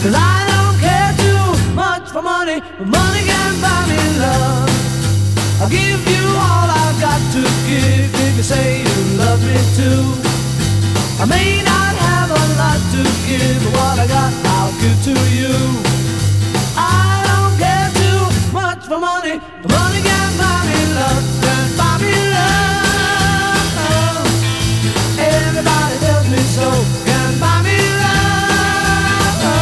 'Cause I don't care too much for money, but money can buy me love. I'll give you all I've got to give if you say you love me too. I may not have a lot to give, but what I got I'll give to you.